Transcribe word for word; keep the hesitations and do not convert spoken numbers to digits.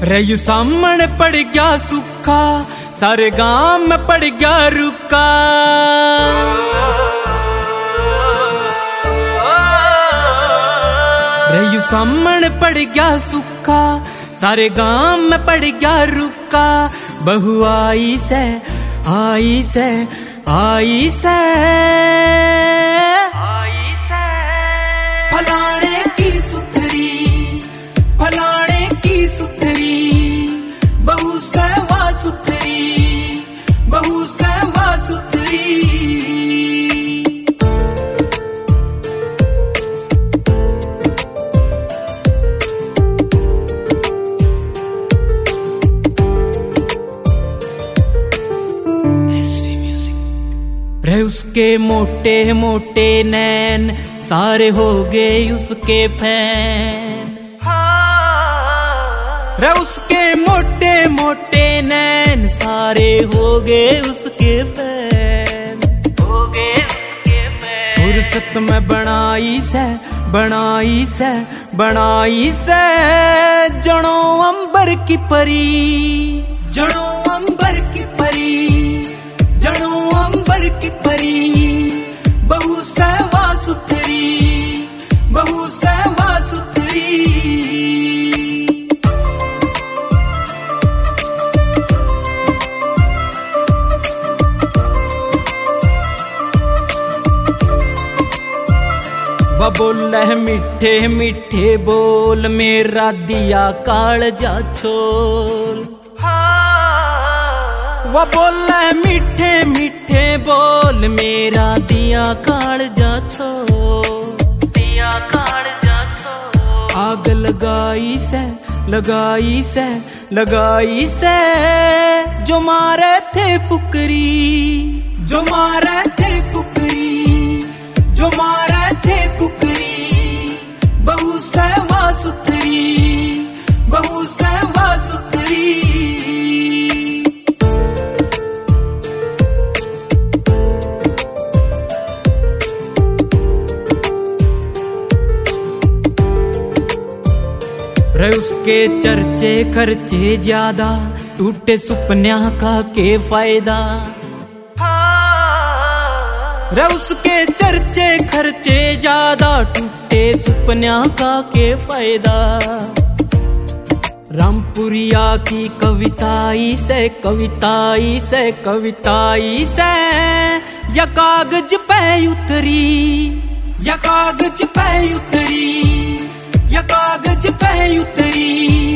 रयू सामने पड़ गया सूखा, सारे गांव में पड़ गया रुका। रयू सामने पड़ गया सूखा, सारे गांव में पड़ गया रुका। बहू आई से आई से आई से आई से फलाने की सुथरी, फलाने की सुथरी, बहू से वा सुथरी, बहू से वा सुथरी। रे उसके मोटे मोटे नैन सारे हो गए उसके फैन। रे उसके मोटे मोटे नैन सारे हो गए उसके फैन, हो गए उसके फैन। फुर्सत में बनाई से बनाई से बनाई से जनो अंबर की परी, जनो अंबर की परी, जनो अंबर की परी। बहू से वा सुथरी, बहू से वा सुथरी। वह बोले मीठे मीठे बोल, मेरा दिया कालजा छोल। वह बोले मीठे मीठे बोल, मेरा दिया कालजा छोल, दिया कालजा छोल। आग लगाई से लगाई से लगाई से, जो मारे थे पुकरी, जो मारे थे पुकरी, जो मारे थे पुकरी। बहू से वा सुथरी, बहू से वा सुथरी। रे उसके चर्चे खर्चे ज्यादा, टूटे सुपन्या का के फायदा। रे उसके चर्चे खर्चे ज्यादा, टूटे सुपन्या का के फायदा। रामपुरिया की कविताई से कविताई से कविताई से, या कागज पे उतरी, या कागज पे उतरी, या कागज पे उतरी।